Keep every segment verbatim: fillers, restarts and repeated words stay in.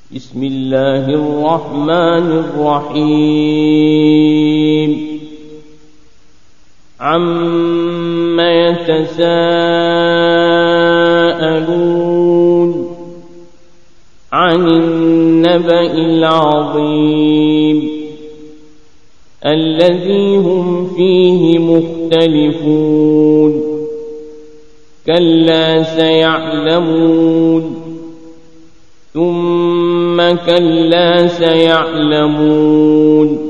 بسم الله الرحمن الرحيم عم يتساءلون عن النبأ العظيم الذي هم فيه مختلفون كلا سيعلمون ثم كلا سيعلمون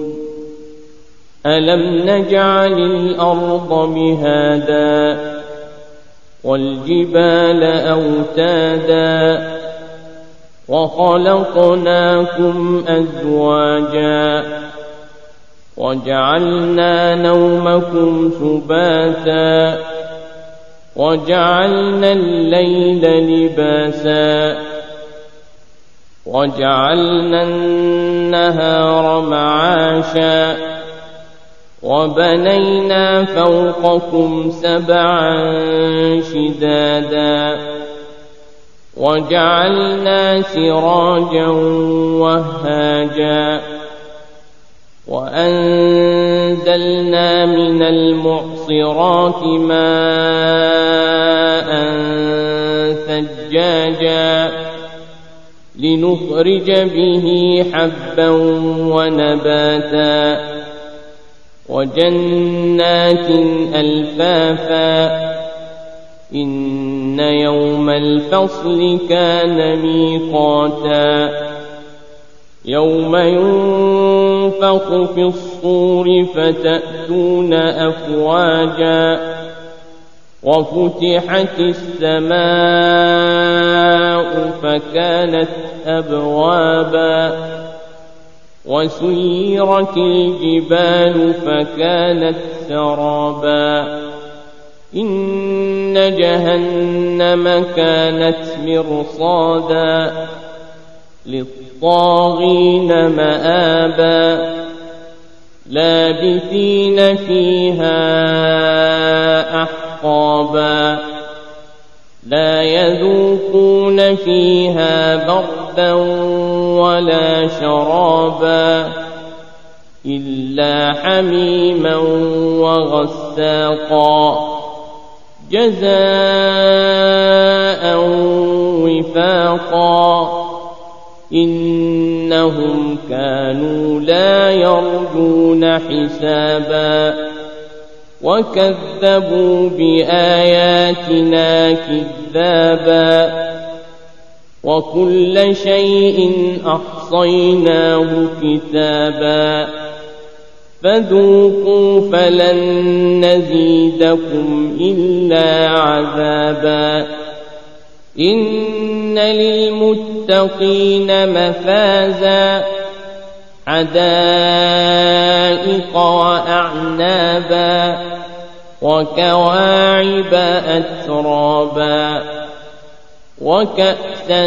ألم نجعل الأرض مهادا والجبال أوتادا وخلقناكم أزواجا وجعلنا نومكم سباتا وجعلنا الليل لباسا وجعلنا النهار معاشا وبنينا فوقكم سبعا شدادا وجعلنا سراجا وهاجا وأنزلنا من المعصرات ماء ثجاجا لنخرج به حبا ونباتا وجنات ألفافا إن يوم الفصل كان ميقاتا يوم ينفخ في الصور فتأتون أفواجا وفتحت السماء فكانت أبوابا وسيرت الجبال فكانت سرابا إن جهنم كانت مرصادا للطاغين مآبا لابثين فيها أحقابا لا يذوقون فيها بردا ولا شرابا إلا حميما وغساقا جزاء وفاقا إنهم كانوا لا يرجون حسابا وكذبوا بآياتنا كذابا وكل شيء أحصيناه كتابا فذوقوا فلن نزيدكم إلا عذابا إن للمتقين مفازا حدائق وأعنابا وكواعب أترابا وكأسا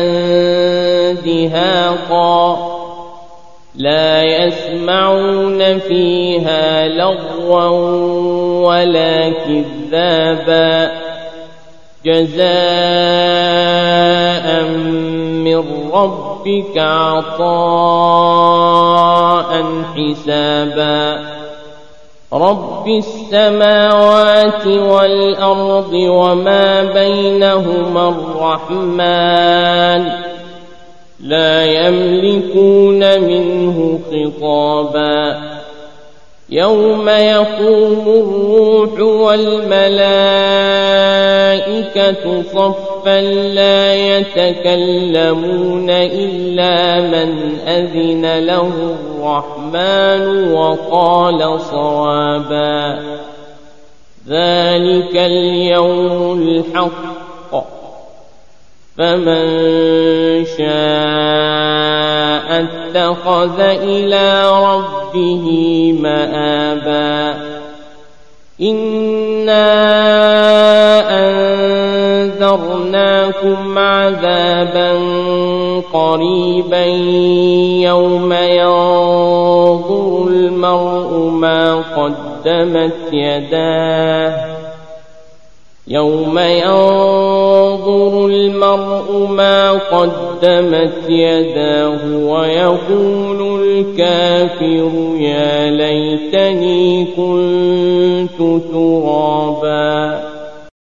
دهاقا لا يسمعون فيها لغوا ولا كذابا جزاء من ربك عطاء حسابا رب السماوات والأرض وما بينهما الرحمن لا يملكون منه خطابا يوم يقوم الروح والملائكة صفا لا يتكلمون إلا من أذن له الرحمن وقال صوابا ذلك اليوم الحق فمن شاء اتخذ إلى ربه مآبا إنا أنذرناكم عذابا قريبا يوم ينظر المرء ما قدمت يداه يوم ينظر المرء ما قدمت يداه ويقول الكافر يا ليتني كنت ترابا